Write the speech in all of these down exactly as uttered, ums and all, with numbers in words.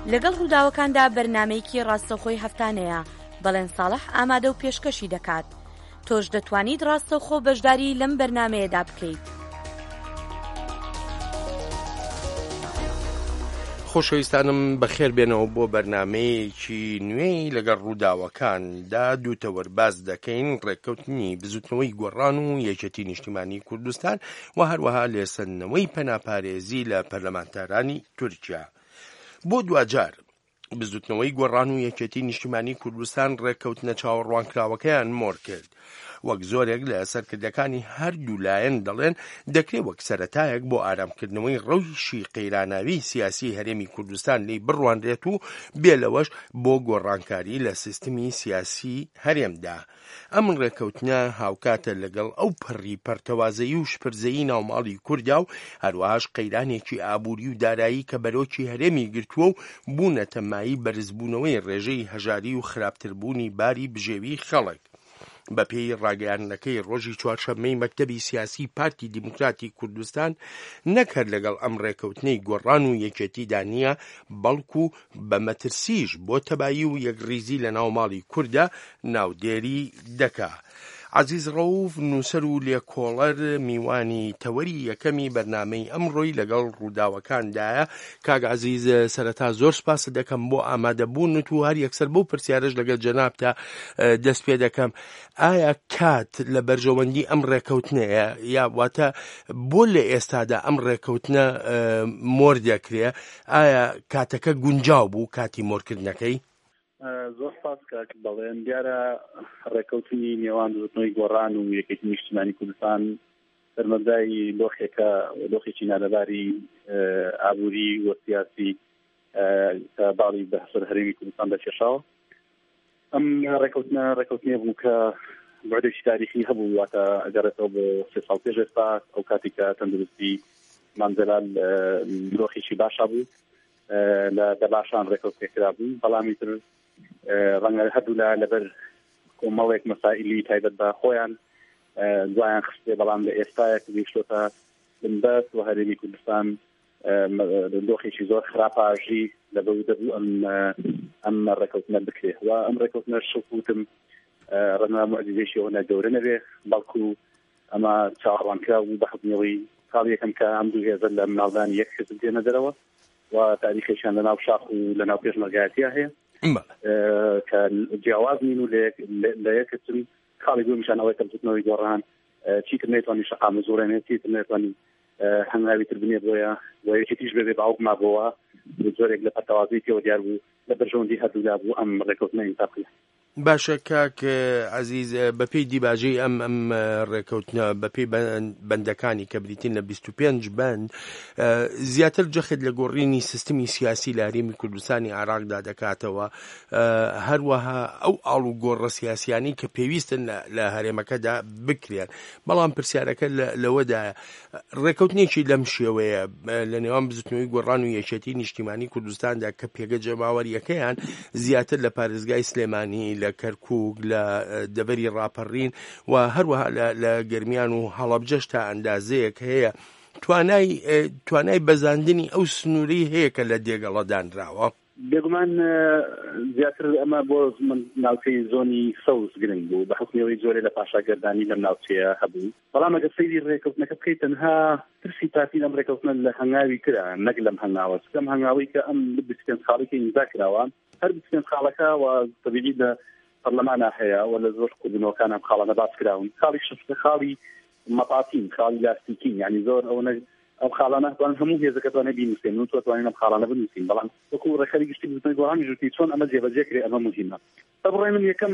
لەگەڵ ڕووداوەکاندا بەرنامەیەکی ڕاستەوخۆی هەفتانەیە بەڵێن ساڵح ئامادە و پێشکەشی دەکات. تۆش دەتوانیت ڕاستەوخۆ بەشداری لەم بەرنامەیەدا بکەیت. خۆشەویستانم بەخێر بێنەوە بۆ بەرنامەیەکی نوێی لەگەڵ ڕووداوەکاندا دووتە وەرباز دەکەین ڕێککەوتنی بزوتنەوەی گۆڕان و یەکێتی نیشتیمانی کوردستان و هەروەها لێسەندنەوەی پەناپارێزی لە پەرلەمانتارانی تورکیا. بۆ دوجار بزوتنەوەی گۆڕان و یەکێتی نیشتیمانی کوردستان ڕێککەوتنە چاوەڕوانکراوەکەیان مۆر کرد. وەک زۆرێک لە سەرکردەکانی هەردوو لایەن دەڵێن دەکرێت وەک سەرەتایەک بۆ ئارامکردنەوەی ڕەوشی قەیراناوی سیاسی هەرێمی کوردستان لی بڕوانرێت و بێلەوەش بۆ گۆڕانکاری لە سیستمی سیاسی هەرێمدا. ئەم ڕێککەوتنە هاوکاتە لەگەڵ ئەو پەڕی پەرتەوازەیی و شپرزەیی ناوماڵی کووردا و هەروەهاش قەیرانێکی ئابووری و دارایی کە بەرۆکی هەرێمی گرتووە و بوونەتە مایی بەرزبوونەوەی ڕێژەی هەژاری و خراپتربوونی باری بژێوی خەڵک. بە پێی ڕاگەیاندنەکەی ڕۆژی چوارشەممەی مەکتەبی سیاسی پارتی دیموکراتی کوردستان نەکرد لەگەڵ ئەم ڕێککەوتنەی گۆڕان و یەکێتیدا نییە بەڵکو بە مەترسیش بۆ تەبایی و یەکریزی لە ناوماڵی کووردا ناودێری دەکا. عزیز ڕەوف نووسەر و لێکۆڵەر میوانی تەوەری یەکەمی بەرنامەی ئەمڕۆی لەگەڵ ڕووداوەکاندایە. کاک عەزیز، سەرەتا زۆر سپاس دەکەم بۆ ئامادەبوونت و هەر یەکسەر بۆ پرسیارش لەگەڵ جەنابتە دەست پێ دەکەم. ئایا کات لە بەرژەوەندی ئەم ڕێککەوتنەیە یا واتە بۆ لە ئێستادا ئەم ڕێککەوتنە مۆر دەکرێ؟ ئایا کاتەکە گونجاو بوو کاتی مۆرکردنەکەی؟ زۆر سپاس کاک بەڵێن دیارە ڕێککەوتنی نێوان بزوتنەوەی گۆڕان و یەکێتی نیشتیمانی کوردستان سەرمەدای دۆخێکە دۆخێکی نادەباری ئابووری و سیاسی کە باڵی بەسەر هەرێمی کوردستان دەکێشاوە. ئەم ڕێککەوتنە ڕێککەوتنێ بوو کە بەعدێکی تاریخی هەبوو، واتە ئەگەڕێتەوە بۆ سێ ساڵ پێش ئێستا ئەو کاتی کە تەندروستی مانزەلال دۆخێکی باشا بوو لە دەباشان ڕێککەوتێکرا بوو. بەڵامی تر ڕەنگە هەردوو لە لەبەر کۆمەڵێک مەسائلی تایبەت بە خۆیان دوایان خستێ، بەڵام لە ئێستایەک گەیشتۆتە بنبەست و هەرێمی کوردستان دۆخێکی زۆر خراپاژی لەبەر دەبوو ئەم ئەم ڕێککەوتنە بکرێت. و ئەم ڕێککەوتنە شووتم ڕەنگە موعجزەیەکی ئەوە گەورە نەبێ، بەڵکو ئەمە چاوەڕوانکرا و بە حکمەوەی ساڵ یەکەم کە ئەم دوو هێزە لە مناڵدانی یەک حزب دێنە دەرەوە و تاریخیشان لەناو شاخ و لەناو پێشمەرگایەتیە هەیە کە جیاواز نین و لە یەکتن خاڵی بوومیشان ئەوەی کەمزوتنەوەی گۆڕان چیتر نێتوانی شەقام زۆرێنێت، چیتر نێتوانی هەنگاوی تر بنێ بۆیە و یەکێتیش بێبێ باوکما بۆوە زۆرێک لە پەتەوازەی تێوە دیار بوو لە بەرژەوەندی هەردوودا بوو ئەم ڕێککەوتنە ئینتاقیە. باشە کاک عەزیز، بەپێی دیباژەی ئەم ئەم ڕێککەوتنە بەپێی بەندەکانی کە بریتین لە بیست و پێنج بەند زیاتر جەخت لە گۆڕینی سیستمی سیاسی لە هەرێمی کوردستانی عێراقدا دەکاتەوە، هەروەها ئەو ئاڵ و گۆڕە سیاسیانی کە پێویستن لە هەرێمەکەدا بکرێن. بەڵام پرسیارەکە لەوەدایە ڕێککەوتنێکی لەم شێوەیە لە نێوان بزوتنەوەی گۆڕان و یەکێتی نیشتیمانی کوردستاندا کە پێگە جەماوەریەکەیان زیاتر لە پارێزگای سلێمانی، لە کەرکووک، لە دەبەری ڕاپەڕین و هەروەها لە گەرمیان و هەڵەبجەش تا ئەندازەیەک هەیە. توانای توانای بەزاندنی ئەو سنووری هەیە کە لە دێگەڵەدانراوە؟ بێگومان زیاتر ئەمە بۆ ناوچەی زۆنی سەوز گرنگ بوو بە حکمەوەی زۆرێ لە پاشاگەردانی لەم ناوچەیە هەبوو. بەڵام ئەگەر سەیری ڕێککەوتنەکە بکەیت تەنها ترسی پارتی لەم ڕێککەوتنە لە هەنگاوی کرا، نەک لەم هەنگاوە ئەم هەنگاوی کە ئەم بیست و پێنج خاڵێکی ئیمزا کراوە. هەر بیست و پێنج خاڵەکە و تەبیعی لە پەرلەمانە هەیە و لە زۆر کوردنەوەکان ئەم خاڵانە باس کراون. خاڵی شەشتە خاڵی مەپاتین، خاڵی لاستیکین، یعنی زۆر ئەوە ئەم خاڵانە توان هەموو هێزەکەتوانێ بینوسێن و توانین ئەم خاڵانە بنووسین، بەڵام وەکو ڕێکخەری گشتی بزوتنەوەی گۆڕانی ژووتی چۆن ئەمە جێبەجێکرێ ئەمە مهمە. بەڕێ من یەکەم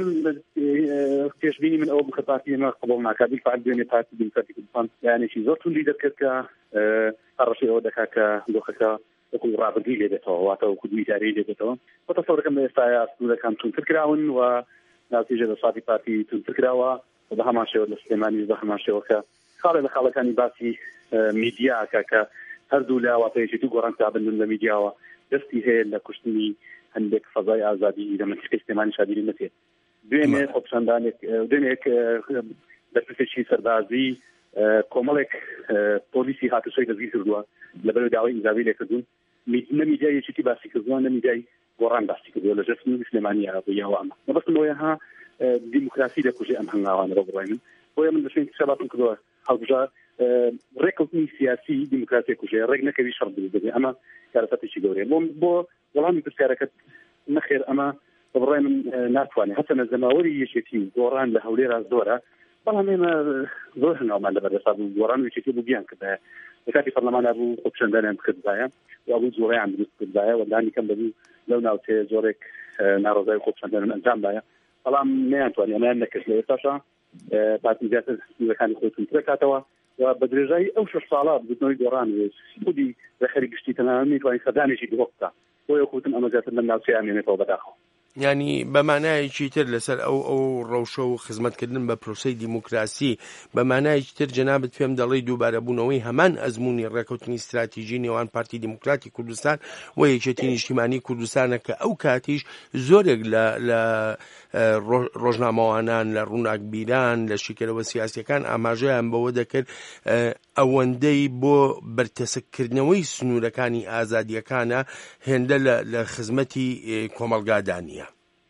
پێشبینی من ئەوە بوو کە پارتی ئێمە قبوڵ ناکات بالفعل دوێنێ پارتی دیموکراتی کوردستان یانێکی زۆر توندی دەکرد کە هەڕەشەی ئەوە دەکات کە دۆخەکە وەکو ڕابردووی لێ دێتەوە، واتە وەکو دووی دارەی لێ دێتەوە. بۆ تەسەوڕەکەم لە ئێستایا سنوورەکان تونتر کراون و ناوچەیە دەسەڵاتی پارتی تونتر کراوە و بە هەمان شێوە لە سلێمانیش بە هەمان شێوە کە خاڵێ لە خاڵەکانی باسی میدیاکە کە هەردوو لە واتەیەکی دوو گۆڕان کابن لە میدیاوە دەستی هەیە لە کوشتنی هەندێک فەزای ئازادی لە منطقەی سلێمانی شادیری نەتێت. دوێنێ خۆپسەندانێک دوێنێک دەستپێکی سەربازی کۆمەڵێک پۆلیسی هاتوچۆی دەستگیر کردووە لەبەر داوای ئیزاوی لێکردوون نەمیدیای یەکێتی باسی کردووە نەمیدیای گۆڕان باسی کردووە لە ژەفنی سلێمانی یاوە ئەمە نەبەستم بۆیە ها دیموکراسی دەکوژێ ئەم هەنگاوانە بە بڕای من بۆیە من دەشێن شەباتم کردووە هەڵبژار ڕێکەوتنی سیاسی دیموکراسی کوژێ ڕێک نەکەوی شەڕ بێ ئەمە کارەسەتێکی گەورەیە بۆ بۆ وەڵامی پرسیارەکەت نەخێر ئەمە بە بڕای من ناتوانێت هەتا نەزەماوەری یەکێتی گۆڕان لە هەولێرا زۆرە بەڵام ئێمە زۆر هەنگاومان لەبەردەستا بوو گۆڕان و یەکێتی بوو بیان کردایە لە کاتی پەرلەمانە بوو خۆپیشاندانیان کردایە و بوو زۆڕیان دروست کردایە وەلانی کەم دەبوو لەو ناوچەیە زۆرێک ناڕۆزای خۆپیشاندانیان ئەنجام دایە بەڵام نەیانتوانێت ئەمەیان نەکرد لە ئێستاشە پارتی زیاتر سنوورەکانی خۆیتون ترەکاتەوە و بە درێژایی ئەو شەش ساڵە بردنەوەی گۆڕان خودی بەخەری گشتی تەنانەت میتوانین سەردانێکی درۆ بکات بۆیە خۆتن ئەمە زیاتر لەم ناوچەیە ئەمێنێتەوە بەداخەوە ینی بەمانایەکی تر لەسەر ئەو ئەو ڕەوشە و خزمەتکردن بە پرۆسەی دیموکراسی بەمانایەکی تر جەنابەت پێم دەڵێ دووبارەبوونەوەی هەمان ئەزمموی ڕێکەوتنی استراتیژی نێوان پارتی دیموکراتی کوردستان و یەکێتی نیشتیمانی کوردستانە کە ئەو کاتیش زۆرێک لە ڕۆژنامەوانان لە ڕووناکبیران لە شیکەرەوە سیاسیەکان ئاماژەیان بەوە دەکرد ئەوەندەی بۆ بەرتەسکردنەوەی سنوورەکانی ئازادیەکانە هێندە لە خزمەتی کۆمەڵگادانیە.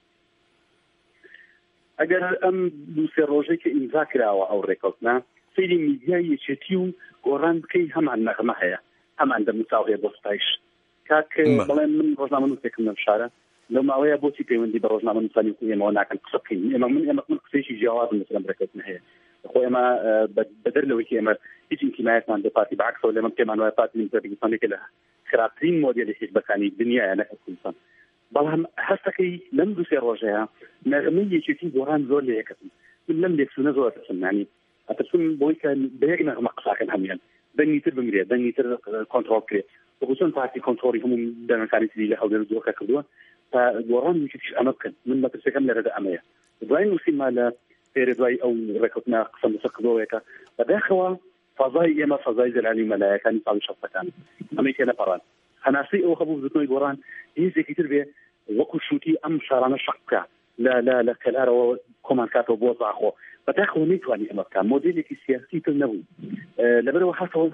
ئەگەر ئەم دووسێ ڕۆژێک کە ئیمزا کراوە ئەو ڕێکەوتنە سەیری میدیای یەکێتی و گۆڕان بکەی هەمان نەغمە هەیە هەمان دەموچاو هەیە بۆ ستایش کاک بەڵێن من ڕۆژنامە نووسێکم لەم شارە لەو ماوەیە بۆچی پەیوەندی بە ڕۆژنامە نووسانی ئێمەوە ناکەن قسە بکەین ئێمە من ئێمە من قسەیەکی جیاوازم لەسەر ئەم ڕێکەوتنە هەیە خۆ ئێمە بەدەر لەوەی کە ئێمە هیچ ئیمکانیەتمان بە پارتی بەعکسەوە لێمە پێمان وایە پارتی نیمکردستانێکە لە خراپترین مۆدێلی حیزبەکانی دنیایە نەکە کوردستان بەڵام هەستەکەی لەم دووسێ ڕۆژەیە نەغمەی یەکێتی گۆڕان زۆر لێ یەکەتم من لەم لێکسوونە زۆر دەچم نانی ئەتەچم بۆی کە بە یەک نەغمە قساکەن هەمویان دەنگی تر بمرێ دەنگی تر کۆنتڕۆڵ کرێت بەخصوص پارتی کۆنتڕۆڵی هەموو دەرەنەکانی تری لە هەولێر دۆخە کردووە تا گۆڕان یەکێتیش ئەمە بکەن من مەترسەکەم لەرەدا ئەمەیە دوای نووسینما لە پێرە دوای ئەو ڕێکەوتنە قسەم لەسەر کردەوەیەکە بەداخەوە فەزای ئێمە فەزای زەلالی مەلایەکانی ساڵی شەستەکان ئەمەی تێ نەپەڕان هەناسەی ئەو هەبوو بزنەوەی گۆڕان هیچێکی تر بێ وەکو شووتی ئەم شارانە شەق بکە لە لە لە کەلارەوە کۆمان کاتەوە بۆ زاخۆ بەداخەوە نەیتوانی ئەمە بکە مۆدێلێکی سیاسی تر نەبوو لەبەرەوە هەستەوە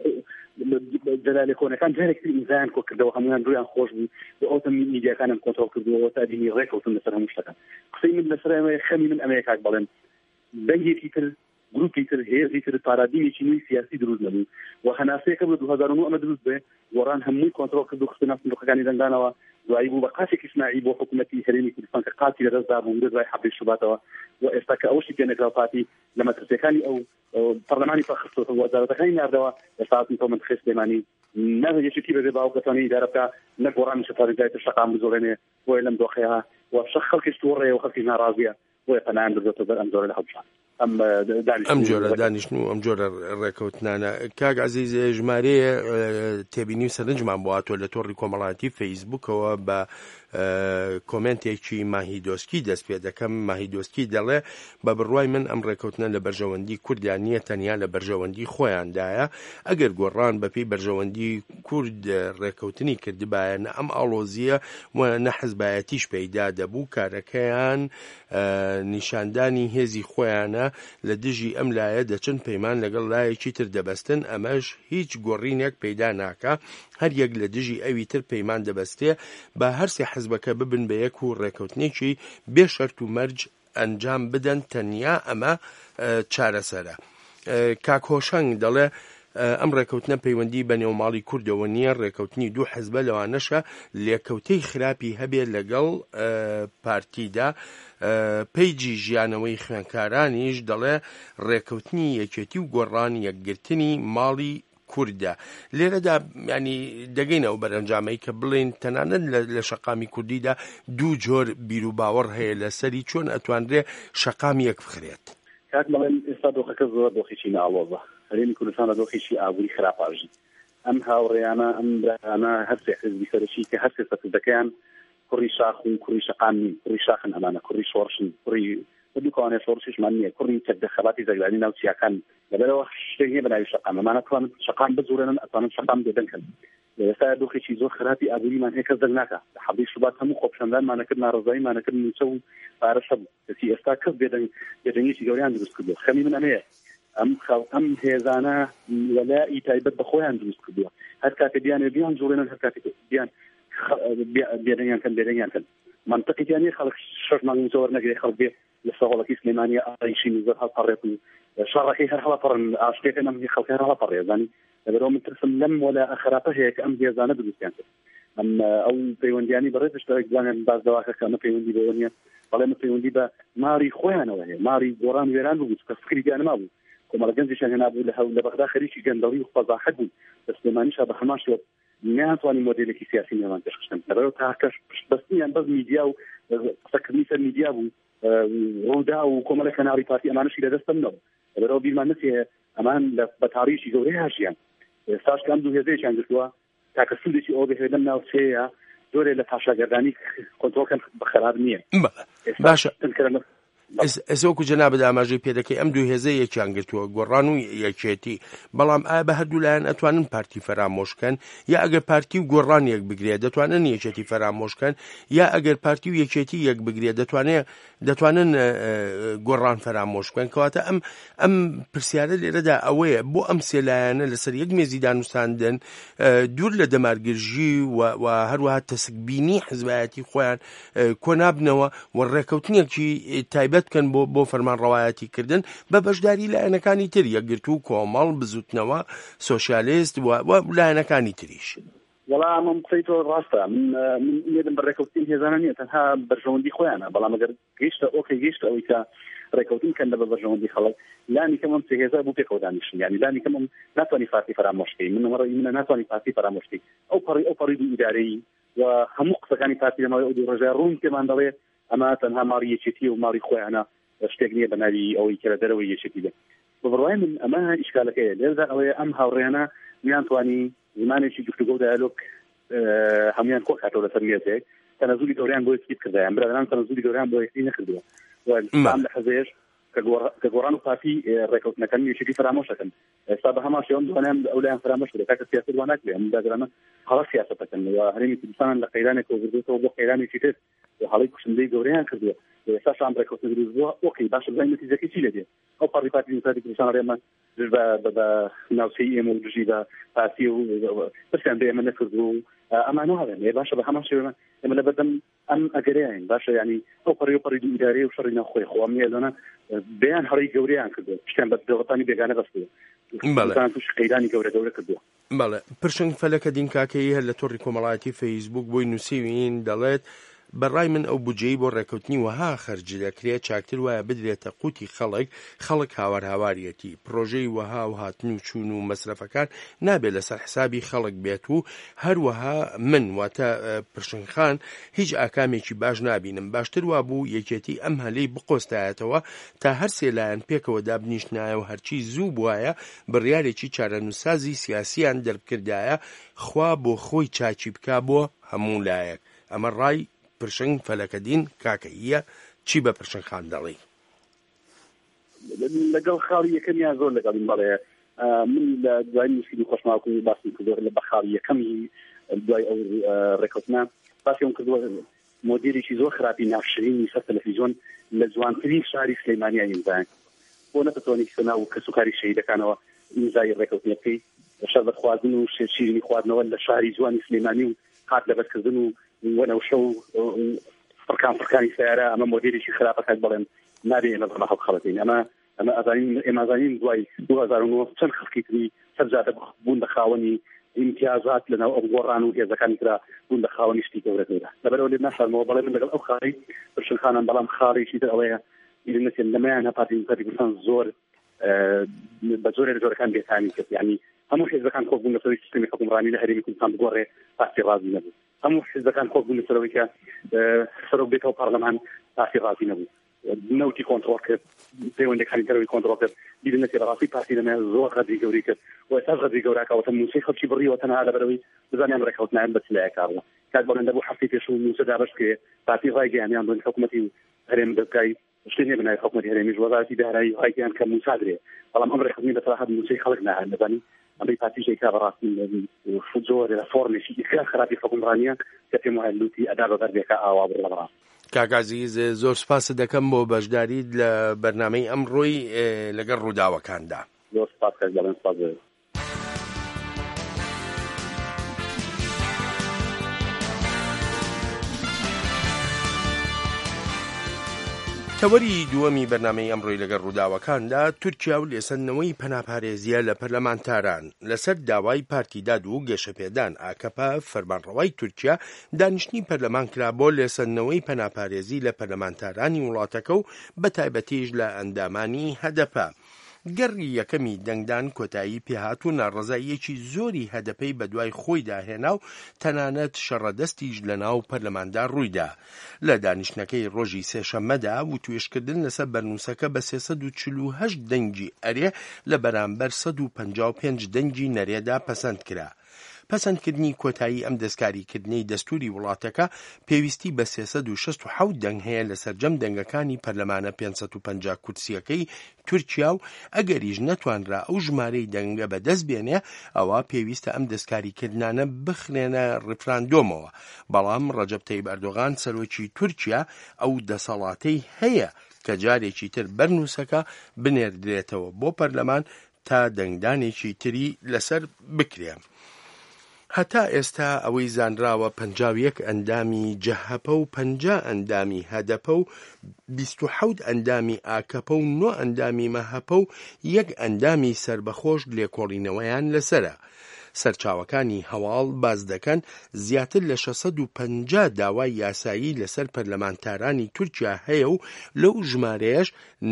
جەلالێ کۆنەکان جارێکتر ئیمزایان کۆ کردەوە هەمویان ڕویان خۆش بوو و ئەوتە میدیاکانم کۆنتڕۆڵ کردووە تا دینی ڕێکەوتن لەسەر هەموو شتەکان قسەی من لەسەر ئەمەیە خەمی من ئەمەیە کاک بەڵێن دەنگێکی تر گروپی تر هێزی تر پارادیمێکی نوێی سیاسی دروست نەبوو و هەناسەیەکە بە دوو هەزار و نۆ ئەمە دروست بێ گۆڕان هەمووی کۆنتڕۆڵ کرد و خستە سندوقەکانی زەندانەوە دوایی بوو بە قاچێکی سناعی بۆ حکوومەتی هەرێمی کوردستان کە قاچی لەدەستدا بوو دوای حەبی شوباتەوە و ئێستا کە ئەوشی پێنەکراو پارتی لە مەترسیەکانی ئەو پەرلەمانی پەخستەوە وەزارەتەکانی ناردەوە ئێستا هاتن تۆ منتخب سلێمانی نە یەکێتی بەبێ باو دەتوانێت ئیدارە بکە نە گۆڕان شەتاری دایتر شەقام بزۆرێنێ بۆیە لەم دۆخەیە و شەخ خەڵکیش تووڕێ و خەڵکی ناڕازیە بۆیە پەنایان بدۆتە بەر ئەم زۆرە لە هەڵبژان ئەم جۆرە دانیشتن و ئەم جۆرە ڕێکەوتنانە کاک عەزیز ژمارەیە تێبینی و سەرنجمان بۆ هاتووە لە تۆڕی کۆمەڵایەتی فەیسبووکەوە بە کۆمنتێکی ماهی دۆسکی دەست پێ دەکەم ماهی دۆسکی دەڵێ بە بڕوای من ئەم ڕێکەوتنە لە بەرژەوەندی کوردیان نییە تەنیا لە بەرژەوەندی خۆیاندایە ئەگەر گۆڕان بەپێی بەرژەوەندی کورد ڕێکەوتنی کردبایە نە ئەم ئاڵۆزیە و نە حەزبایەتیش پەیدا دەبوو کارەکەیان نیشاندانی هێزی خۆیانە لە دژی ئەم لایە دەچن پەیمان لەگەڵ لایەکی تر دەبەستن ئەمەش هیچ گۆڕینێک پەیدا ناکە هەر یەک لە دژی ئەوی تر پەیمان دەبەستێ بە هەرسێ حەزبەکە ببن بە یەک و ڕێکەوتنێکی بێ شەرت و مەرج ئەنجام بدەن تەنیا ئەمە چارەسەرە. کاک هۆشەنگ دەڵێ ئەم ڕێکەوتنە پەیوەندی بە نێوماڵی کوردەوە نییە ڕێکەوتنی دوو حەزبە لەوانەشە لێکەوتەی خراپی هەبێت لەگەڵ پارتیدا. پەیجی ژیانەوەی خوێنکارانیش دەڵێ ڕێکەوتنی یەکێتی و گۆڕان یەکگرتنی ماڵی کوردە. لێرەدا ینی دەگەینەوە بەرەنجامەی کە بڵێن تەنانەت لە شەقامی کوردیدا دوو جۆر بیر و باوەڕ هەیە لەسەری چۆن ئەتوانرێ شەقامی یەک بخرێت. کاک بەڵێن ئێستا دۆخەکە زۆر دۆخێکی ناڵۆزە هەرێمی کوردستانە دۆخێکی ئابووری خراپاژی ئەم هاوڕێیانە ئەم برایانە هەرسێ حزبی سەرەکی کە هەرسێ سەرکردەکەیان کوڕی شاخ و کوڕی شەقام نین کوڕی شاخن ئەمانە کوڕی شۆڕشن کوڕی دووکەوانێ شۆڕشیشمان نییە کوڕی چەکدەخەباتی زەگرانی ناو چیاکان لەبەرەوە شتێک نییە بەناوی شەقام ئەمانە توانن شەقام بزورێنن ئەتوانن شەقام بێدەنکەن ئێستا دۆخێکی زۆر خراپی ئابووریمان هەیە کەس دەنگ ناکە لە حەبی شوبات هەموو خۆپیشاندانمانەکرد ناڕزاییمانەکرد موچە و پارەشە بوو کەسی ئێستا کەس بێدەنگ بێدەنگێکی گەوریان دروست کردو خەمی من ئەمەیە ئەم ئەم هێزانە وەلای تایبەت بە خۆیان دروست کردووە هەر کاتێ بیان بیان زۆرێنن هەر کاتێک بیان بێدەنگیان کەن بێدەنگیان کەن منطقیان نیە خەڵک شەش مانگ زۆر نەگرێ خەڵک بێ لە سەهۆڵەکی سلێمانیە ئاڕیشی زۆر هەڵپەڕێت و شەڕەکەی هەر هەڵەپەڕن ئاشتێکە ئەم خەڵکی هەر هەڵەپەڕێ زانی لەبەرەوە من ترسم لەم وەلا خراپە هەیە کە ئەم هێزانە دروستیان کرد ئەم ئەو پەیوەندیانی بەڕێز شتێکیان باز دەواکە کە ئەمە پەیوەندی بەوە نیە بەڵێ ئەمە پەیوەندی بە ماری خۆیانەوە هەیە ماری گۆڕان وێران بوو کە فکریان نەبوو کۆمەڵە گەنجیشیان هێنابوو لە لە بەغدا خەریکی گەندەڵی و قەزاحەت بوو لە سلێمانیشا بە هەمان شێوە ناتوانین مۆدێلێکی سیاسی نێوان پێشکەشتن لەبەرەوە تاکەش بەستنیان بەس میدیا و قسەکردنی سەر میدیا بوو ڕوودا و کۆمەڵە کەناڵی پارتی ئەمانەشی لەدەستم نەبوو لەبەرەوە بیرمان نەچێ ئەمان بە تاریخی گەورەی هاشیان ئێستاش کە ئەم دوو هێزەیەکیان گرتووە تاکە سودێکی ئەوە بهێ لەم ناو سێیە زۆرێ لە پاشاگەردانی کۆنتڕۆڵکەن بەخەراب نییە باشە ئەسۆکو جەنابەت ئاماژەی پێدەکەی ئەم دوو هێزە یەکیان گرتووە گۆڕان و یەکێتی بەڵام ئایا بە هەردوو لایەن ئەتوانن پارتی فەرامۆشکەن یا ئەگەر پارتی و گۆڕان یەک بگرێت دەتوانن یەکێتی فەرامۆشکەن یا ئەگەر پارتی و یەکێتی یەک بگرێت دەتوانێت دەتوانن گۆڕان فەرامۆشکەن کەواتە ئەم ئەم پرسیارە لێرەدا ئەوەیە بۆ ئەم سێلایەنە لەسەر یەک مێزی دانووساندن دوور لە دەمارگرژی و هەروەها تەسکبینی حزبایەتی خۆیان کۆنابنەوە و ڕێکەوتنیەکی تایبەت کەن بۆ بۆ فەرمانڕەوایەتی کردن بە بەشداری لایەنەکانی تر یەکگرتو و کۆمەڵ بزوتنەوە سۆشیالیست و لایەنەکانی تریش وەڵام ئەم قسەی تۆ ڕاستە من لێدم بە ڕێکەوتنی هێزانە نیە تەنها بەرژەوەندی خۆیانە بەڵام ئەگەر گەیشتە ئۆکەی گەیشتە ئەوەی کە ڕێکەوتن کەن بە بەرژەوەندی خەڵک لانی کەم ئەم سێ هێزە بوو پێکەوە دانیشتن یعنی لانی کەم ئەم ناتوانانی پارتی فەرامۆشکەی من وەڕی منە ناتوانانی پارتی فەرامۆشکەی ئەو پەڕی ئەو پەڕی دوو ئیدارەیی و هەموو قسەکانی پارتی لەماوەی ئەو دوو ڕۆژە ڕوون پێمان دەڵێ ئەمە تەنها ماڕی یەکێتی و ماڕی خۆیانە شتێک نییە بەناوی ئەوەی کە لە دەرەوەی یەکێتی دێ بڕوای من ئەمە ئیشکالەکەیە لێرەدا ئەوەیە ئەم هاوڕێیانە میان توانی زمانێکی گفتوگۆ و دایالۆگ هەمویان کۆ کاتەوە لەسەر مێزێک تەنەزولی گەوریان بۆ یەکیت کردیان برادران تەنەزولی گەوریان بۆ یەکتی نەکردووە وام لە حەزێش کە گۆڕان و پارتی ڕێکەوتنەکەن یەکێتی فرامۆشەکەن ئێستا بە هەمان شێوەم دوانیان ئەولایان فرامۆش کرد کاکە سیاست وان ناکرێ ئەم داگرانە هەڵە سیاسەتەکەن و هەرێمی کوردستان لە قەیرانێکەوە بردوێتەوە بۆ قەیرانێکی تر و هەڵەی کوشندەی گەورەیان کردووە ئێستا شان ڕێکەوتنە دروست بووە ئۆکەی باشە بزانین نەتیجەکەی چی لێدێ ئەو پەڕی پارتی دیموکراتی کوردستان ڕێمە بە ناوچەی ئێمە و دژی بە پارتی و پرسیان بێ ئێمە نەکردو ئەمانە هەڵێن ێ باشە بە هەمان شێوە ئێمە لە بەردەم ئەم ئەگەریان باشە ینی ئەو پەڕی و پەڕی دوو ئیدارەیە و شەڕی ناوخۆی خۆم نیە لەنە بەیان هەڕی گەورەیان کردو شتیان بە دەوڵەتانی بێگانە بەستووە توش قەیرانی گەورە گەورە کردووە بەڵێ پرشنگ فەلەکە دینکاکەی هەر لە تۆڕی کۆمەڵایەتی فەیسبوک بۆی نووسیوین دەڵێت بەڕای من ئەو بودجەی بۆ ڕێکەوتنی وەها خەرج دەکرێت چاکتر وایە بدرێتە قوتی خەڵک خەڵک هاوار هاواریەتی پرۆژەی وەها و هاتن و چوون و مەسرەفەکان نابێت لەسەر حسابی خەڵک بێت و هەروەها من واتە پرشنگخان هیچ ئاکامێکی باش نابینم باشتر وا بوو یەکێتی ئەم هەلەی بقۆستایەتەوە تا هەر سێلایەن پێکەوە دابنیشتنایە و هەرچی زوو بوایە بڕیارێکی چارەنووسازی سیاسیان دەربکردایە خوا بۆ خۆی چاچی بکا بۆ هەموو لایەک ئەمە ڕای پرشنگ فەلەکە دین کاکەیە چی بە پرشنگ خان دەڵێ لەگەڵ خاڵی یەکەمیان زۆر لەگەڵی بەڵێ من لە دوای نووسینی خۆشماوەکو باسی کردووە لە بە خاڵی یەکەمی دوای ئەو ڕێکەوتنە باسیەوە کردووە مۆدیرێکی زۆر خراپی نافشرینی سەر تەلەڤیزیۆن لە جوانترین شاری سلەیمانیا ئیمزایان بۆ نەتەوانی کردنا و کەسوکاری شەهیدەکانەوە ئیمزای ڕێکەوتنەکەی شەربەت خواردن و شیرینی خواردنەوە لە شاری جوانی سلەیمانی و هات لەبەرکردن و وەنەوشە و فڕکان فڕکانی سیارە ئەمە مۆدیرێکی خراپەکات بڵێن نابێ ئێمە بەڵا خەڵک خەڵەتین ئەمە ئەمە ئەزانین ئێمە ئەزانین دوای دوو هەزار و نۆ چەند خەڵکی تری سەرجادە بوون بە خاوەنی امتیازات لەناو ئەو گۆڕان و هێزەکانی ترا بوون بە خاوەنی شتی گەورەکەیدا لەبەرەوە لێ ناشارمەوە بەڵێ من لەگەڵ ئەو خاڵی پرشنگخانان بەڵام خاڵێکی تر ئەوەیە ئیرنەسێن لەمایان هەپاتی دیموکراتی کوردستان زۆر بە زۆرێ لە جۆرەکان بێتانی کرد یعنی هەموو حیزبەکان کۆک بوون لەسەر سیستەمی حکومڕانی لە هەرێمی کوردستان بگۆڕێ پارتی ڕازی نەبوو هەموو حیزبەکان کۆک بوون لەسەرەوەی کە سەرۆک بێتەوە پارلەمان پارتی ڕازی نەبوو نەوتی کۆنتڕۆڵ کرد پەیوەندەکانی تەرەوەی کۆنتڕۆڵ کرد بیرنەتی ڕاستی پارتی لەمە زۆر غەدری گەوری کرد و ئێستا غەدری گەوراکەوتە موسەی خەڵکی بڕیەوە تەنها لەبەرەوەی بزانیان ڕێکەوتنیان بە چلایە کارەوە کات بەڵێن دەبوو هەفتەی پێش و موسە دابەش کرێ پارتی ڕایگەیانیان بڵێن حکوومەتی هەرێم دەبکای شتێنێ بنای حکوومەتی هەرێمیش وەزارەتی دارایی ڕایگەیان کە موسا درێ بەڵام ئەم ڕێکەوتنی بەتەواهات موسەی خەڵک ناهات نەزانی ئەمەی پارتیشێک کا بەڕاستی زۆر لە فۆرمێکی ئیکرا خراپی حکومڕانیە کە پێم وایە لوتی ئەدا بەبەر بێکە ئاوا بڕ لە بەڕاست کاکازیز زۆر سپاس دەکەم بۆ بەشداریت لە بەرنامەی ئەمڕۆی لەگەڵ ڕووداوەکاندا. زۆر سپاس کاک بەڵێن سپاس. تەوەری دووەمی بەرنامەی ئەمڕۆی لەگەڵ ڕووداوەکاندا تورکیا و لێسەندنەوەی پەناپارێزیە لە پەرلەمانتاران لەسەر داوای پارتی داد و گەشەپێدان ئاکەپا فەرمانڕەوای تورکیا دانیشتنی پەرلەمان کرا بۆ لێسەندنەوەی پەناپارێزی لە پەرلەمانتارانی وڵاتەکە و بەتایبەتیش لە ئەندامانی هەدەپە. گەڕی یەکەمی دەنگدان کۆتایی پێهات و ناڕەزاییەکی زۆری هەدەپەی بەدوای خۆی داهێنا و تەنانەت شەڕەدەستیش لە ناو پەرلەماندا ڕوویدا. لە دانیشتنەکەی ڕۆژی سێشەممەدا و توێشکردن لەسەر بەرنووسەکە بە سێسەد و چل و هەشت دەنگی ئەرێ لە بەرامبەر سەد و پەنجاو و پێنج دەنگی نەرێدا پەسەند کرا. پەسەندکردنی کۆتایی ئەم دەستکاریکردنەی دەستوری وڵاتەکە پێویستی بە سێسەد و شەست و حەوت دەنگ هەیە لە سەرجەم دەنگەکانی پەرلەمانە پێنجسەد و پەنجا کورسیەکەی تورکیا و ئەگەریش نەتوانرا ئەو ژمارەی دەنگە بەدەست بێنێ ئەوە پێویستە ئەم دەستکاریکردانە بخرێنە ڕفراندۆمەوە. بەڵام ڕەجەب تەیب ئەردۆغان سەرۆکی تورکیا ئەو دەسەڵاتەی هەیە کە جارێکی تر بەرنووسەکە بنێردرێتەوە بۆ پەرلەمان تا دەنگدانێکی تری لەسەر بکرێ. هەتا ئێستا ئەوەی زانراوە پەنجاو یەک ئەندامی جەهەپە و پەنجا ئەندامی هەدەپە و بیست و حەوت ئەندامی ئاکەپە و نۆ ئەندامی مەهەپە و یەک ئەندامی سربەخۆش لێکۆڵینەوەیان لەسرە. سەرچاوەکانی هەواڵ باز دەکەن زیاتر لە شەسەد و پەنجا داوای یاسایی لەسەر پەرلەمانتارانی تورکیا هەیە و لەو ژمارەیەش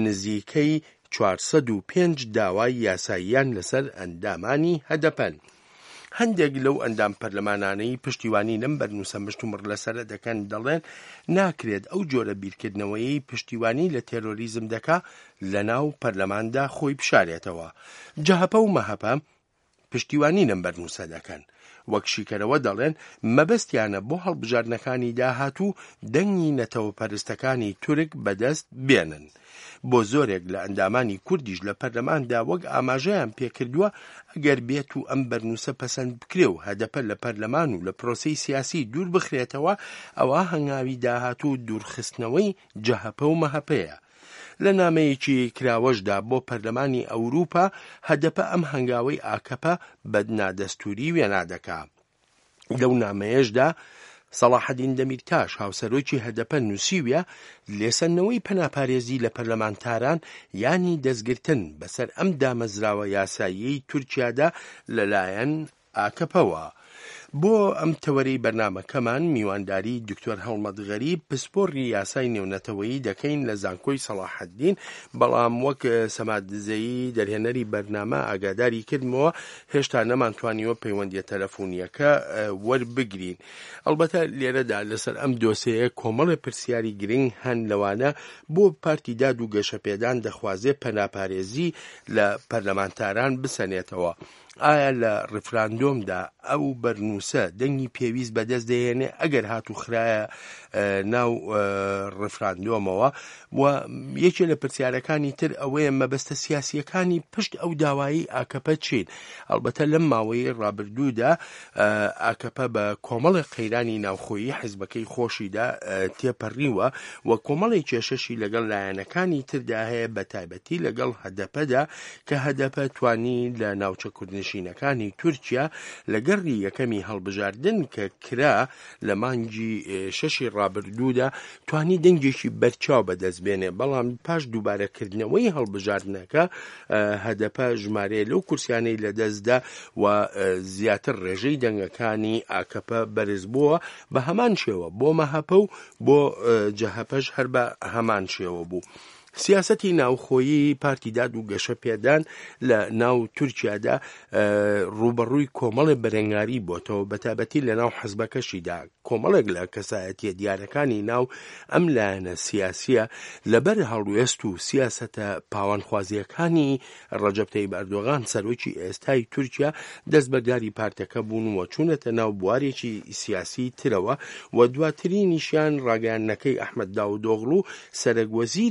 نزیکەی چوارسەد و پێنج داوای یاساییان لەسەر ئەندامانی هەدەپەن. هەندێک لەو ئەندام پەرلەمانانەی پشتیوانی لەم بەرنووسە مشتومڕ لەسرە دەکەن دەڵێن ناکرێت ئەو جۆرە بیرکردنەوەی پشتیوانی لە تێرۆریزم دەکا لە ناو پەرلەماندا خۆی بشارێتەوە. جەهەپە و مەهەپە پشتیوانی لەم بەرنووسە دەکەن. وەک شیکەرەوە دەڵێن مەبەستیانە بۆ هەڵبژاردنەکانی داهاتوو دەنگی نەتەوە پەرستەکانی تورک بەدەست بێنن. بۆ زۆرێک لە ئەندامانی کوردیش لە پەرلەماندا وەک ئاماژەیان پێکردووە ئەگەر بێت و ئەم بەرنووسە پەسەند بکرێ و هەدەپە لە پەرلەمان و لە پرۆسەی سیاسی دوور بخرێتەوە ئەوە هەنگاوی داهاتوو دوورخستنەوەی جەهەپە و مەهەپەیە. لە نامەیەکی کراوەشدا بۆ پەرلەمانی ئەوروپا هەدەپە ئەم هەنگاوەی ئاکەپە بەدنادەستوری وێنادەکا. لەو نامەیەشدا سەڵاحەدین دەمیرتاش هاوسەرۆکی هەدەپە نووسیویە لێسەندنەوەی پەناپارێزی لە پەرلەمانتاران یانی دەستگرتن بەسەر ئەم دامەزراوە یاساییەی تورکیادا لەلایەن ئاکەپەوە. بۆ ئەم تەوەرەی بەرنامەکەمان میوانداری دکتۆر هەڵمەت غەریب پسپۆڕی یاسای نێونەتەوەیی دەکەین لە زانکۆی سەڵاحەدین، بەڵام وەک سەمادزەیی دەرهێنەری بەرنامە ئاگاداری کردمەوە هێشتا نەمانتوانیوە پەیوەندیە تەلەفۆنیەکە وەربگرین. ئەلبەتە لێرەدا لەسەر ئەم دۆسەیە کۆمەڵی پرسیاری گرنگ هەن لەوانە بۆ پارتی داد و گەشەپێدان دەخوازێ پەناپارێزی لە پەرلەمانتاران بسەنێتەوە. ئایا لە ڕفراندۆمدا ئەو بەرنووسە دەنگی پێویست بەدەست دەهێنێ ئەگەر هاتو خرایە ناو ڕفراندۆمەوە؟ و یەکێ لە پرسیارەکانی تر ئەوەیە مەبەستە سیاسیەکانی پشت ئەو داوایی ئاکەپە چین؟ ئەلبەتە لەم ماوەی ڕابردوودا ئاکەپە بە کۆمەڵی قەیرانی ناوخۆیی حیزبەکەی خۆشیدا تێپەڕیوە و کۆمەڵی کێشەشی لەگەڵ لایەنەکانی تردا هەیە بە تایبەتی لەگەڵ هەدەپەدا کە هەدەپە توانی لە ناوچە کوردنشینەکانی تورکیا لە گەڕی یەکەمی هەڵبژاردن کە کرا لە مانگی شەشی ڕابردوودا توانی دەنگێکی بەرچاو بەدەست بێنێ، بەڵام پاش دووبارەکردنەوەی هەڵبژاردنەکە هەدەپە ژمارەیە لەو کورسیانەی لەدەستدا و زیاتر ڕێژەی دەنگەکانی ئاکەپە بەرز بووە بە هەمان شێوە بۆ مەهەپە و بۆ جەهەپەش هەر بە هەمان شێوە بوو. سیاسەتی ناوخۆیی پارتی داد و گەشەپێدان لە ناو تورکیادا ڕوبەڕووی کۆمەڵی بەرەنگاری بۆتەوە بەتابەتی لە ناو حەزبەکەشیدا. کۆمەڵێک لە کەسایەتیە دیارەکانی ناو ئەم لایەنە سیاسیە لەبەر هەڵوێست و سیاسەتە پاوانخوازیەکانی ڕەجەب تەیب ئەردۆغان سەرۆکی ئێستای تورکیا دەستبەرداری پارتەکە بوون و چوونەتە ناو بوارێکی سیاسی ترەوە و دواترینیشیان ڕاگەیاندنەکەی ئەحمەد داوودۆغڵو سەرۆکوەزیری ئێستا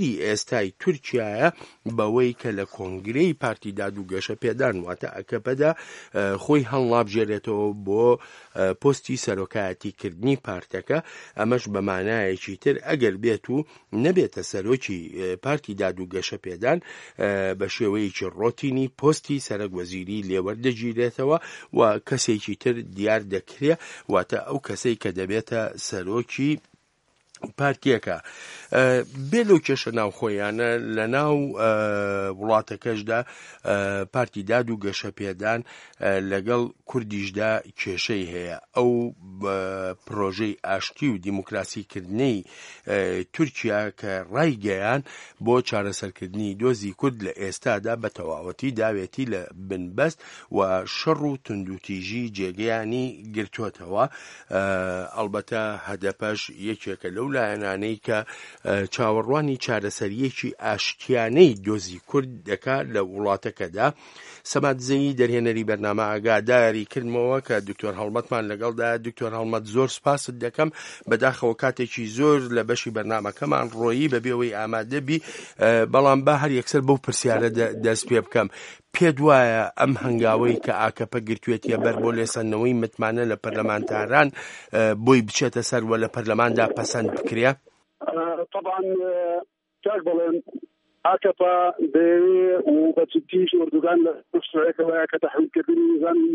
ڕاستای تورکیایە بەوەی کە لە کۆنگرەی پارتی داد و گەشە پێدان واتە ئەکەپەدا خۆی هەڵنابژێرێتەوە بۆ پۆستی سەرۆکایەتیکردنی پارتەکە. ئەمەش بەمانایەکی تر ئەگەر بێت و نەبێتە سەرۆکی پارتی داد و گەشە پێدان بە شێوەیەکی ڕۆتینی پۆستی سەرۆکوەزیری لێوەردەگیرێتەوە و کەسێکی تر دیار دەکرێ واتە ئەو کەسەی کە دەبێتە سەرۆکی پارتیەکە. بێ لەو کێشە ناوخۆیانە لە ناو وڵاتەکەشدا پارتی داد و گەشە پێدان لەگەڵ کوردیشدا کێشەی هەیە. ئەو پرۆژەی ئاشتی و دیموکراسیکردنەی تورکیا کە ڕایگەیان بۆ چارەسەرکردنی دۆزی کورد لە ئێستادا بە تەواوەتی داوێتی لە بنبەست و شەڕ و توندوتیژی جێگەیانی گرتووەتەوە. ئەڵبەتە هەدەپەش یەکێکە لەو لایەنانەی کە چاوەڕوانی چارەسەریەکی ئاشتیانەی دۆزی کورد دەکات لە وڵاتەکەدا. سەمات زەیی دەرهێنەری بەرنامە ئاگاداری کردمەوە کە دکتۆر هەڵمەتمان لەگەڵدا. دکتۆر هەڵمەت زۆر سپاست دەکەم بەداخەوە کاتێکی زۆر لە بەشی بەرنامەکەمان ڕۆیی بەبێەوەی ئامادەبی، بەڵام با هەر یەکسەر بەو پرسیارە دەست پێ بکەم. پێت وایە ئەم هەنگاوەی کە ئاکەپە گرتوێتیە بەر بۆ لێسەنەوەی متمانە لە پەرلەمانتاران بۆی بچێتە سەر وە لە پەرلەماندا پەسەند بکرێ؟ طبعا کاک بڵێن ئاکەپە دەیەوێ و بەجددیش ئوردوگان لە شوێکەوەیە کە تەحویلکردنی نظامی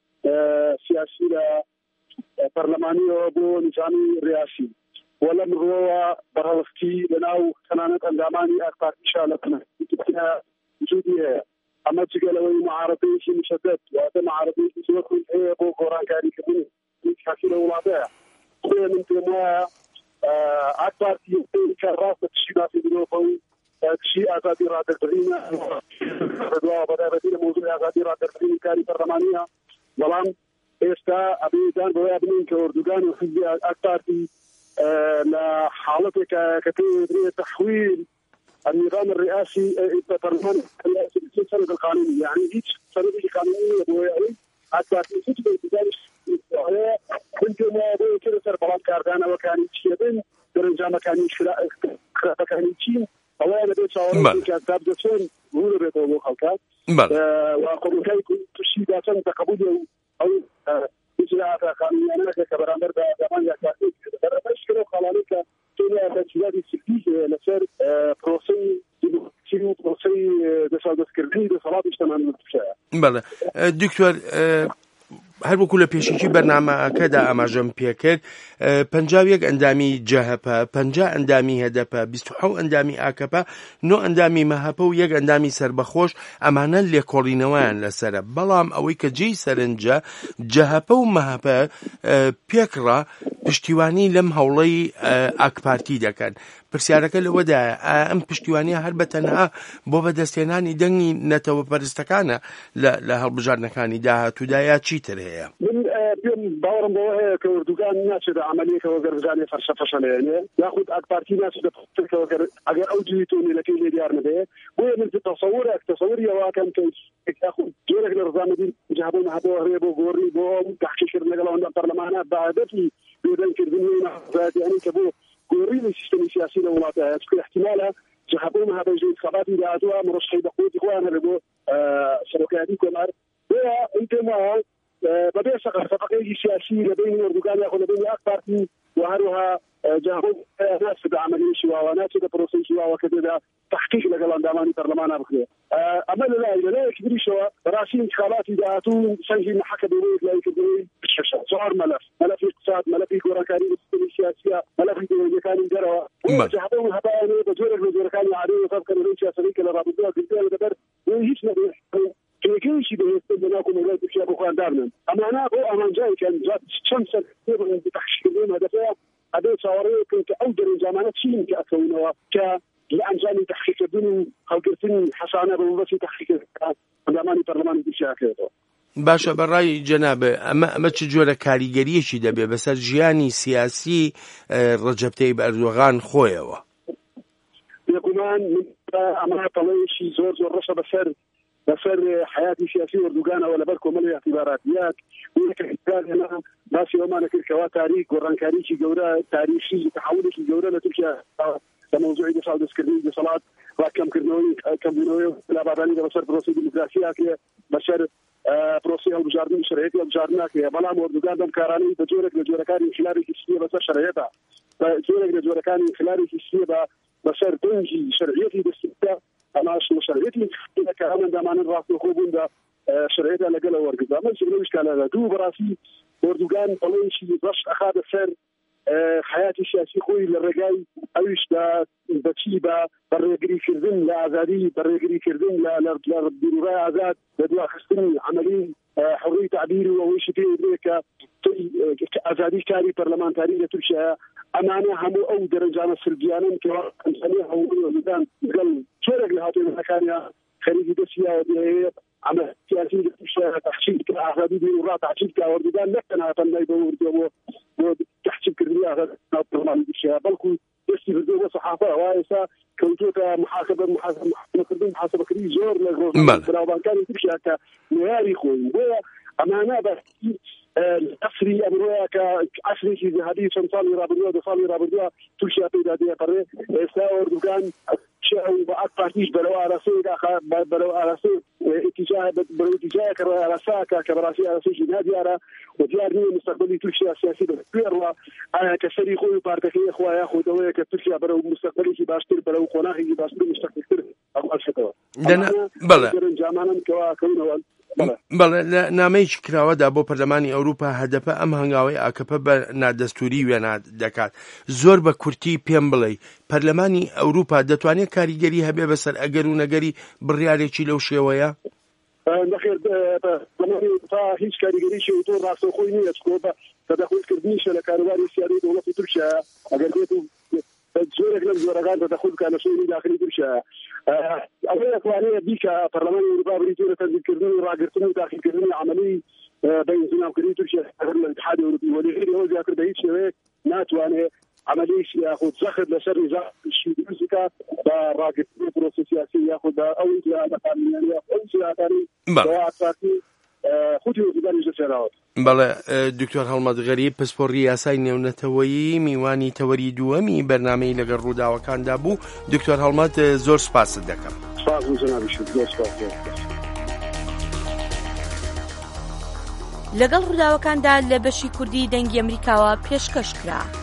سیاسی لە پەرلەمانیەوە بۆ نیزامی ڕیاسی و لەم ڕۆوە بەڕەوستی لەناو تەنانەت ئەندامانی ئاکپارتیشا لە پنەکە وجودی هەیە. ئەمە جگەلەوەی معارەفەیەکی مشدد واتە معارەفەیەکی زۆر هەیە بۆ گۆڕانکاریکردنی سیاسی لە وڵاتەیە. خۆی من پێم وایە ئاکپارتی کە ڕاستە تشی باسی درۆخەوی تشی ئازادی ڕادەربڕینە ڕدواوە بەدابەتی لە مۆزوعی ئازادی ڕادەربڕینی کاری پەرلەمانیە، بەڵام ئێستا ئەبێدان بۆیە بنین کە ئوردوگان و حزبی ئاکپارتی لە حاڵەتێکە کە پێ تەحویل النظام الرئاسي برلمان السند القانوني، يعني هيك سند قانوني بويعي حتى في كتب البداية كنت ما بوي كده سر بلاد كاردانا وكان يشيبين درجة مكاني شلا مكاني تشين أولا بيت شاورين كتاب جسون هو بيت أبو خلقات وأقول كي كنت تشيد عشان تقبل أو إجراءات قانونية أنا كبرامبر زمان يكفي بس كده خلالك توني أبتدي السلبية لسر بروسي ديمقراطي بروسي دسالتكردني دسالات اجتماعية متشابهة. بله دكتور هەر وەکو لە پێشینکی بەرنامەکەدا ئاماژەم پێکرد پەنجاو یەک ئەندامی جەهەپە، پەنجا ئەندامی هەدەپە، بیست و حەوت ئەندامی ئاکەپە، نۆ ئەندامی مەهەپە و یەک ئەندامی سربەخۆش. ئەمانە لێکۆڵینەوەیان لەسرە، بەڵام ئەوەی کە جێی سەرنجە جەهەپە و مەهەپە پێکڕا پشتیوانی لەم هەوڵەی ئاکپارتی دەکەن. پرسیارەکە لەوەدایە ئەم پشتیوانیە هەر بەتەنها بۆ بەدەستێنانی دەنگی نەتەوە پەرستەکانە لە هەڵبژاردنەکانی داهاتوودا یا چیتر هەیە؟ من پێم باوەڕم بەوە هەیە کە ئوردوگان ناچێتە عەمەلیەکەوە گەربژانێ فەرشە فەشەلێنێ یاخود ئاکپارتی ناچێتە پشتەکەوە ئەگەر ئەو جویتۆنیلەکەی لێ دیار نەبێ. بۆیە من تەسەوورێک تەسەووری ئەوەکەم کە یاخود جۆرێک لە ڕزامەندی جەهەبوون هەبوو هەرێ بۆ گۆڕی بۆ تەحقیقکردن لەگەڵ ئەوەندە پەرلەمانە بە هەدەفی بێدەنگکردنی نەزادیانی کە بۆ گۆڕی سیستمی سیاسی لە وڵاتەیە چکە احتیمالە جەهەبوون هەبە انتخاباتی داهاتووە مرشحی بەخۆتی خۆیان هەبێ بۆ سەرۆکایەتی کۆمار. بۆیە ئەم پێم وایە بەبێ سەقەفەقەیەکی سیاسی لە بینی ئوردوگان یاخود لە بینی ئاکپارتی و هەروەها جەهەبوون ناچێتە عەمەلیەکی واوە ناچێتە پرۆسەیەکی واوە کە تێدا تحقیق لەگەڵ ئەندامانی پەرلەمانە بکرێت. ئەمە لەلای لەلایەکی تریشەوە بەڕاستی انتخاباتی داهاتوو سەنگی محەکە بێت لایکردنەوەی بشەشە چوار مەلەف مەلەفی اقتصاد، مەلەفی گۆڕانکاری سیستمی سیاسیە، مەلەفی دەوڵەتەکانی دەرەوە. جەهەبوون هەبایانێ بە جۆرێک لە جۆرەکانی عادەی وەفەبکەنەوەی سیاسەکە لە ڕابردووە گرتیانە دەبەر هیچ نەبێت کێکەیەکی بەهێستن لە ناو کۆمەلگای تورکیا بۆ خۆیان دابنن. ئەمانە بۆ ئامانجایکەن چەند سەر تەحقیقکردن هەدەفەیە ئەبێ چاوەڕێ بکەن کە ئەو دەرەنجامانە چین کە ئەکەونەوە کە لأنجام تحقيق الدنيا أو قرتني حسانة بمبسي تحقيق الأماني برلمان بشاكله. باشە بەڕای جەنابێ ئەمە ئەمە چ جۆرە کاریگەریەکی دەبێ بەسەر ژیانی سیاسی ڕەجەب تەیب ئەردوغان خۆیەوە؟ بێگومان ئەمە تەڵەیەکی زۆر زۆر ڕەشە بەسەر بەسەر حیاتی سیاسی ئەردوغانەوە لەبەر کۆمەڵی اعتیباراتیات باسی ئەومانە کرد کەوا تاریک گۆڕانکاریی گەورە تاریخی تحولێکی گەورە لە تورکیا موضوعي دفاع دستكردنی دەسەڵات ڕاکەمکردنەوەی کەمبوونەوەی خلافبردانی بەسەر پرۆسی دیموکراسیاکە بەسەر پرۆسی هەڵبژاردننی شەرعیەتی هەڵبژاردنناکە بەڵام ئۆردوگان بەم کارانەی بە جۆرێک لە جۆرەکانی انقلابێکی سوێ بەسەر شەرعیەتە بە جۆرێک لە جۆرەکانی انقلابێکی سوێ بە بەسەر دەنگی شەرعیەتی دەستکردە ئەماش شەرعیەتی کە هەمەندامانن ڕاستەوخۆ بوون بە شەرعیەتە لەگەڵ وەرگرت ئەمە لەویش کالەدا دوو بەڕاستی ئۆردوگان بەڵێنشی بەش ئەخاتە سەر حیاتی سیاسی خۆی لە ڕێگای ئەویشدا بەچی بە بەڕێگریکردن لە ئازادی بەڕێگریکردن لە بیرڕای ئازاد لە دواخستنی عملی حڕیەتی تعبیر و ئەوەیشی پێ کە ئازادی کاری پەرلەمانتاری لە تورکیایە ئەمانە هەموو ئەو دەرەنجامە سلبیانن کە ئەمسەنی هەموو وەردوگان لەگەڵ جۆرێک لە هاتوێنەکانیان خەریکی دەستیاوە دەیەوێت عمل سیاسی لە تحقیق ئازادی بیرڕا تحقیق ئۆردوگان نەکەنا تەنای بە وردەوە بۆ تحقیقکردنی ئازادی پەرلەمانی تورکیا بەڵکو دەستی بردووە بە سەحافە ئەوە ئێستا کەوتووەکە محاسبە محاسبەکردن محاسبەکردنی زۆر لە بەراوردەکانی تورکیا کە معیاری خۆی بۆیە ئەمانە بە ئەسری ئەمڕۆیە کە عەسرێکی ذەهەبی چەند ساڵی ڕابردووە دو ساڵی ڕابردووە تورکیا پێدا دێپەڕێ ئێستا ئۆردوگان بە ئەک پارتیش بەرەو ئاراسەیەدا بەرەو ئاراسەی اتجاه بەرەو اتجاه کە ڕای ئاراساکە کە بەڕاستی ئاراسەیەکی نادیارە و دیار نییە مستەقبەلی تورکیا سیاسی بەپێڕوە ئایا کە سەری خۆی و پارتەکەی خۆیان خۆدەوەیە کە تورکیا بەرەو مستەقبەلێکی باشتر بەرەو قۆناغێکی باشتر مستەقبلتر ئەوڵشەکەەوە دەرەنجامانن کەوا کەونەوە بەڵێ لە نامەیەکی کراوەدا بۆ پەرلەمانی ئەوروپا هەدەفە ئەم هەنگاوەی ئاکەپە بە نادەستوری وێنە دەکات زۆر بە کورتی پێم بڵێ پەرلەمانی ئەوروپا دەتوانێت کاریگەری هەبێ بەسەر ئەگەر و نەگەری بڕیارێکی لەو شێوەیە نەخێر تا هیچ کاریگەریشی تۆ ڕاستەوخۆی نییە چکۆ بە تەدەخولکردنیشە لە کاروباری سیادی دەوڵەتی تورکیا ئەگەر بێت و زۆرێک لەم زۆرەکان تەدەخول بکات لە شوێنی داخلی تورکیا ئەوەی ئەتوانێت بیکە پەرلەمانی ئەوروپا بریتوونە تەنزیلکردن و ڕاگرتن و داخلکردنی عملی بە ئینزیناوکردنی تورکیا لە اتحاد ئەوروپی وەلێغیری ئەوە زیاتر بە هیچ شێوەیەک ناتوانێت عمليش ياخذ زخد لشر نظام الشيوعي براقب بروسيس سياسي ياخذ او اجراءات قانونيه او اجراءات قانونيه خودی وزیدانی جسراوت. بله دکتر هەڵمەت غەریب پسپۆڕی یاسای نێونەتەوەیی میوانی تەوەری دووەمی بەرنامەی لەگەڵ ڕووداوەکاندا بوو. دکتر هەڵمەت زۆر سپاست دەکەم. سپاس جنابی شد. زۆر سپاس. لەگەڵ ڕووداوەکاندا لە بەشی کوردی دەنگی ئەمریکاوە پێشکەش کرا.